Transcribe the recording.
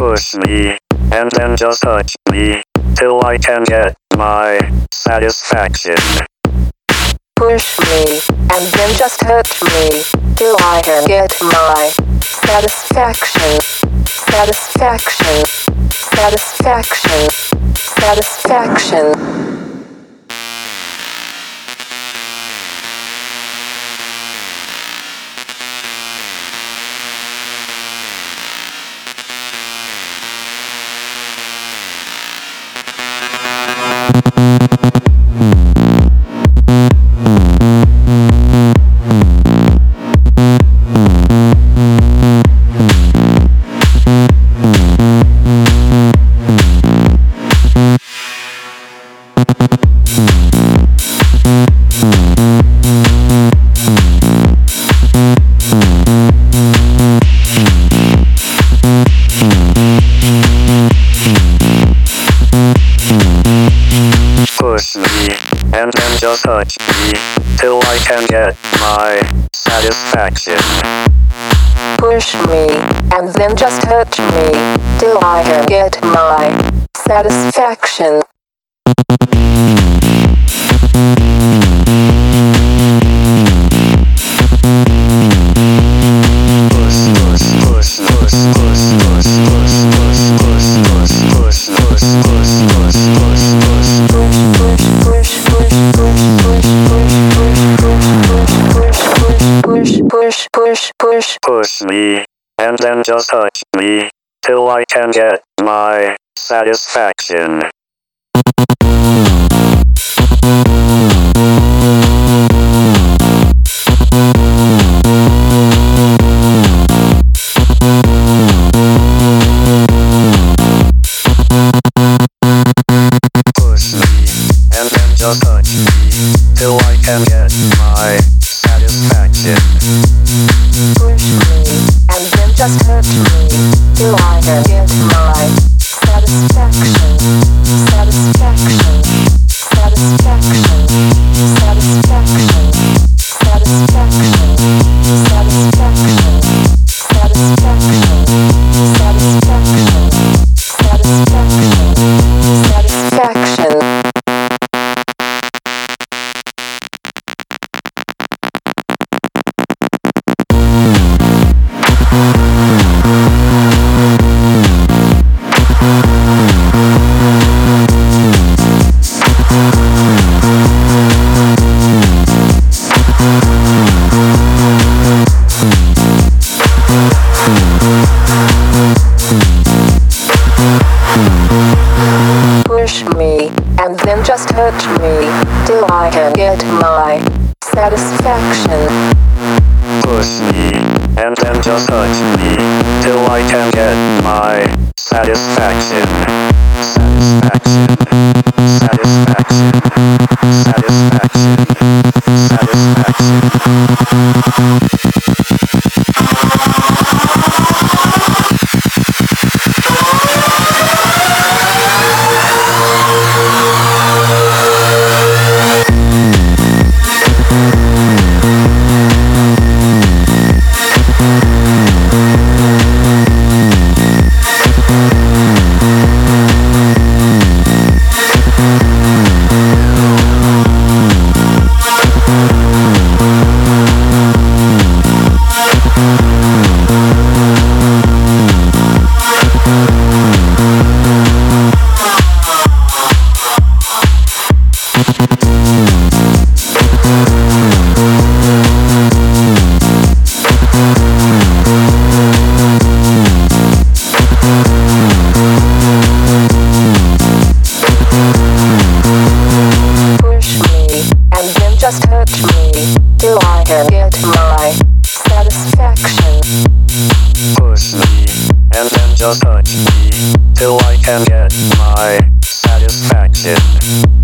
Push me, and then just touch me, till I can get my satisfaction. Push me, and then just touch me, till I can get my satisfaction. Satisfaction. Satisfaction. Satisfaction. Push me, and then just touch me, till I can get my satisfaction. Push me, and then just touch me, till I can get my satisfaction. Push me, and then just touch me, till I can get my satisfaction. Push me, and then just touch me, till I can get my satisfaction. Push me, and then just touch me, till I can get my satisfaction. Satisfaction. Satisfaction. Satisfaction. Satisfaction. Satisfaction. Satisfaction. Satisfaction. Satisfaction. Push me, and then just touch me, till I can get my satisfaction. Push me, and then just touch me, till I can get my satisfaction. Satisfaction. Satisfaction. Satisfaction. Just touch me, till I can get my satisfaction. Push me, and then just touch me, till I can get my satisfaction.